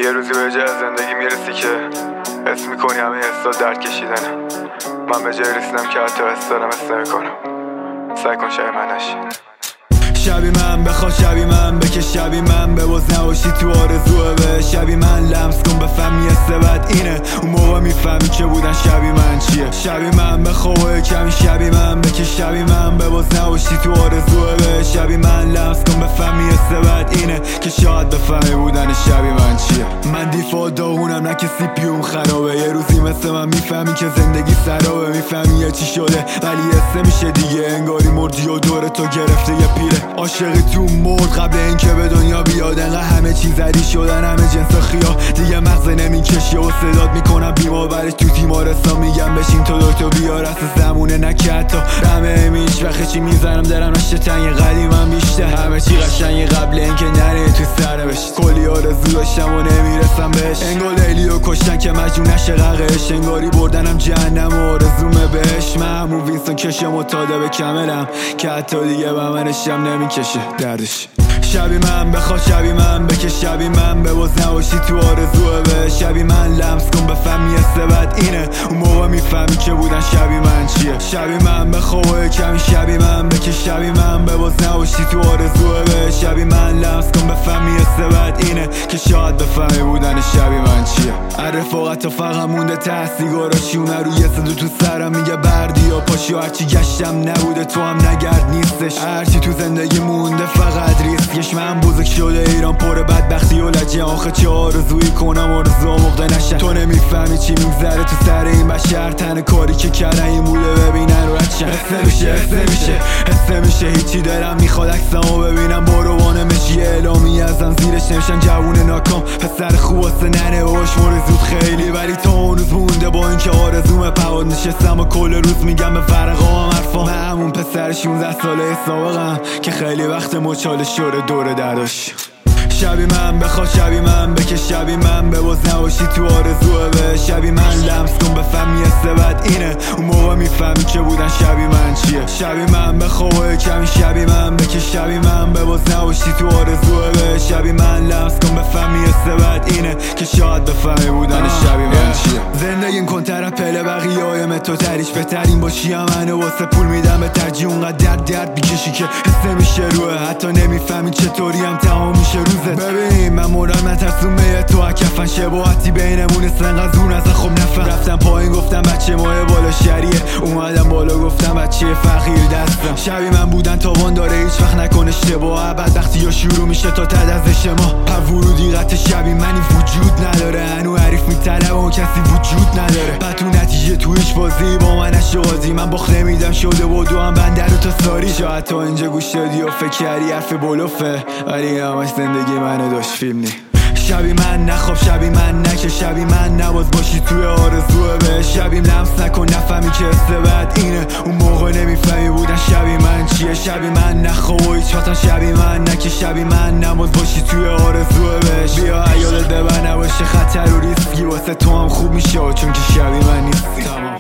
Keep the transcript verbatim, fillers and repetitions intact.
یه روزی به جای زندگی میرسی که حس میکنی همه حسا درد کشیدنه. من به جای رسیدم که حتی حس دارم حس نمیکنم. سعی کن شبیه من نشی. شبی من بخوا، شبی من بکش، شبی من بباز نباشی تو آرزوه به شبی من لمس کن بفهمی حس بد اینه. اون موقع میفهمی که بودن شبی من چیه. شبی من بخوا کمی، شبی من بکش، شبی من بباز نباشی تو آرزوه به شبی من لمس کن بفهمی حس بد اینه که شاید بفهمی بودن شبی من چیه. من دیفا داغونم نه که سی پیوم خرابه. یه روزی مثل من میفهمی که زندگی سرابه. میفهمی یه چی شده ولی حس میشه دیگه انگاری مردی و دور تو گرفته یه پیره. عاشقی تو مرد قبل اینکه به دنیا بیاد. انقدر همه چیز علی شدن، همه جنس خیا دیگه مغز نمیکشه و صدات میکنم بیمار برش تو تیمارستان. میگم بشین تو دکتر بیار اصلا زمونه نکه حتی همه میش وقتی چی میزنم درم نشته تنگ قدیمم بیشتر. همه چی قشنگی قبل اینکه نره تو سره بشید. کلی آرزو داشتم و نمیرسم بهش. انگار لیلیو کشتن که مجنون نشه غرقش. انگاری بردنم جهنم و آرزومه بهش. من همون وینستون کشم و تاده به کملم که حتی دیگه به منشم نمیکشه دردش. شبی من بخوا، شبی من بکش، شبی من بباز نباشی تو آرزوه به شبی من لمس کن بفهمی حس بد اینه. اون موقع میفهمی که بودن شبی من چیه. شبی من بخوا کمی، شبی من بکش، شبی من بباز نباشی تو آرزوه به شبی من لمس کن بفهمی حس بد اینه که شاید بفهمی بودن شبی من چیه. رفاقت تا فقط مونده ته سیگارا چونه روی صدو تو سرم میگه بردی یا پاشی و هرچی گشتم نبوده تو هم نگرد نیستش. هرچی تو زندگی مونده فقط ریسکش. من بزرگ شده ایران پر بدبختی و لجه. آخه چه آرزویی کنم آرزو مقده نشن. تو نمیفهمی چی میگذره تو سر این بشر. تن کاری که کردن این بوده ببینن و ردشن. حس میشه حس میشه حس میشه هیچی دارم میخواد عکسمو ببینم. باروانه مشی اعلامی ازم زیرش نمیشن جوون ناکام. پسر خوب واسه ننه باش مرزود خیلی ولی تا اون روز مونده با اینکه آرزوم پواد نشستم و کل روز میگم به فرقام حرفام. من همون پسر شونزده ساله سابقم که خیلی وقت مچاله شده دور درداش. شبی من بخوا، شبی من بکش، شبی من بباز نباشی تو آرزوه به شبی من لمس کن بفهمی حس بد اینه. اون موقع میفهمی که بودن شبی من چیه. شبی من بخوا کمی، شبی من بکش، شبی من بباز نباشی تو آرزوه به شبی من لمس کن بفهمی حس بد اینه که شاید بفهمی بودن شبی من چیه. زندگیم کن طرف پله بقیه هایم تو تریش بهترین باشی. منو واسه پول میدم به ترجیح اونقدر درد درد بیکشی که حس میشه روه. حتی نمیفهمی چطوری هم تمام میشه روزت. ببین من مورم نترسون به تو کفن شباهتی بینمون استنقض اون از خب نفهم. رفتم پایین گفتم بچه ماه بالا شریه. اومدم بالا گفتم بچه فقیر دستم. شبی من بودن تاوان داره هیچ وقت نکن اشتباه. بعد وقتی یا شروع میشه تا تد از شما. پر ورودی قطع شبی منی وجود نداره. هنو حریف میطلب و کسی وجود نداره. بعد تو نتیجه تو هیچ بازی با من نشازی. من باخت نمیدم شده و دو هم بنده رو تا ساری. شاید تا اینجا گوش دادی و فکر کردی حرف بلوفه ولی همش زندگی منو داشت فیلم نی. شبی من نخواب، شبی من نکش، شبی من نباز باشی توی آرزوه به شبیم لمس نکن نفهمی که حس بد اینه. اون موقع نمیفهمی بودن شبی من چیه. شبی من نخواب و هیچ وقتا شبی من نکش، شبی من نباز باشی توی آرزوه بهش. بیا عیالت ببر نباشه خطر و ریسکی واسه تو هم خوب میشه چون که شبی من نیستی. تمام.